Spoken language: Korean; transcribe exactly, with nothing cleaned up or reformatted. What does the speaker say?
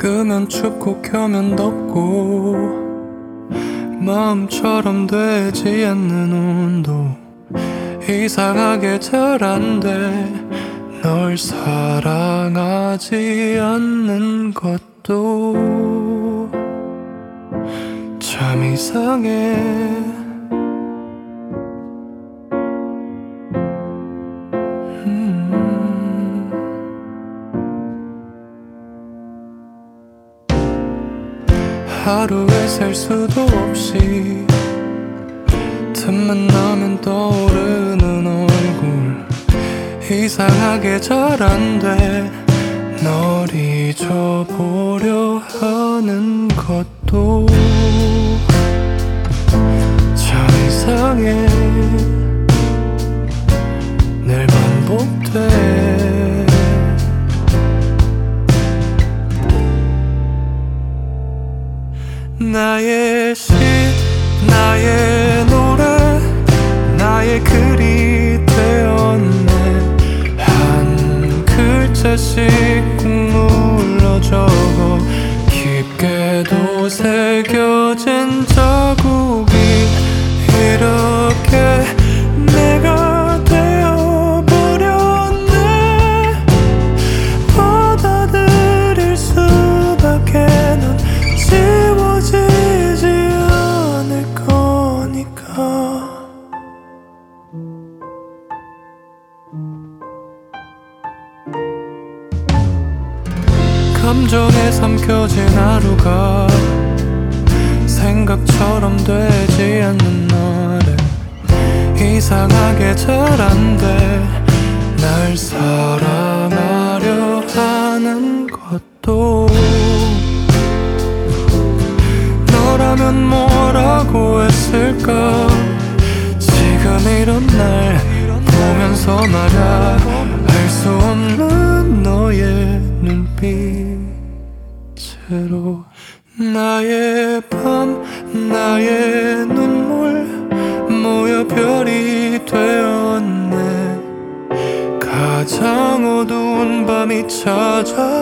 끄면 춥고 켜면 덥고 마음처럼 되지 않는 온도 이상하게 잘 안 돼. 널 사랑하지 않는 것도 참 이상해. 음. 하루에 셀 수도 없이 틈만 나면 떠오르는 얼굴 이상하게 잘 안 돼. 널 잊어보려 하는 것도 참 이상해. 늘 반복돼. 나의 시, 나의 노래, 나의 글이 되었네. 한 글자씩 꾹 눌러 적어 깊게도 새겨진 자국이 이렇게 내가 되어버렸네. 받아들일 수밖에 넌 지워지지 않을 거니까. 감정에 삼켜진 하루가 생각처럼 되지 않는 날에 이상하게 잘 안 돼. 날 사랑하려 하는 것도 너라면 뭐라고 했을까. 지금 이런 날 보면서 말야 알 수 없는 너의 눈빛으로 나의 밤, 나의 눈물 모여 별이 되었네. 가장 어두운 밤이 찾아